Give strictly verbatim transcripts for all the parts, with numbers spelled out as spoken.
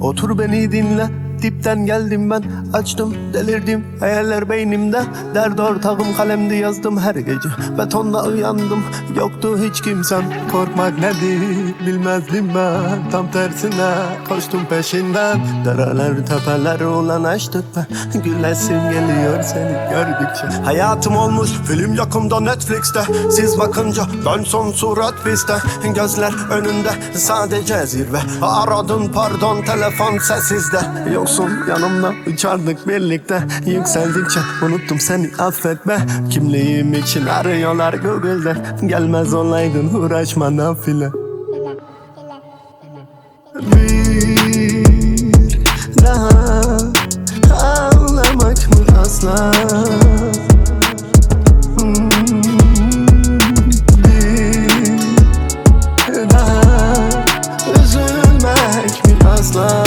Otur beni dinle, dipten geldim ben, açtım delirdim hayaller beynimde. Dert ortağım kalemdi yazdım her gece, betonda uyandım yoktu hiç kimsem. Korkmak nedir bilmezdim ben, tam tersine koştum peşinden. Dereler tepeler ulan açtık be, gülesim geliyor seni gördükçe. Hayatım olmuş film yakında Netflix'te, siz bakınca dön son surat bizde. Gözler önünde sadece zirve, aradın pardon telefon sessizde. Yoksun yanımda uçardık birlikte, yükseldikçe unuttum seni affetme. Kimliğim için arıyorlar Google'de, gelmez olaydın uğraşma nafile. Bir daha ağlamak mı asla? Hmm, bir daha üzülmek mi asla?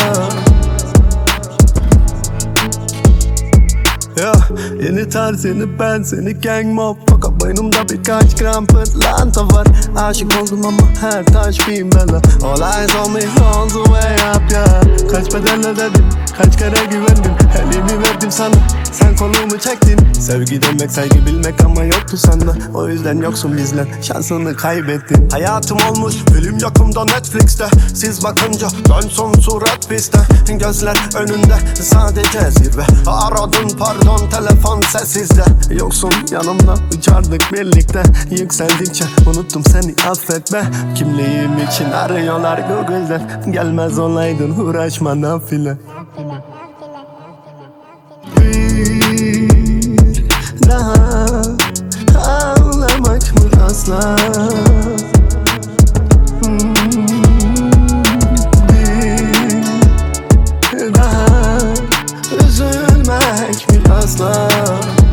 Ya, yeni tarz yeni ben seni gang mob, fakat boynumda birkaç gram pırlanta var. Aşık oldum ama her taş bin bela. All eyes on me all the way up ya. Kaç bedel ödedim, kaç kere güvendim, elimi verdim sana, sen kolumu çektin. Sevgi demek saygı bilmek ama yoktu sende, o yüzden yoksun bizden, şansını kaybettin. Hayatım olmuş film yakında Netflix'te, siz bakınca dön son surat bizde. Gözler önünde sadece zirve, aradın pardon telefon sessizde. Yoksun yanımda uçardık birlikte, yükseldikçe unuttum seni affetme. Kimliğim için arıyorlar Google'den, gelmez olaydın uğraşma nafile. Bir daha ağlamak mı asla? Hmm, bir daha üzülmek mi asla?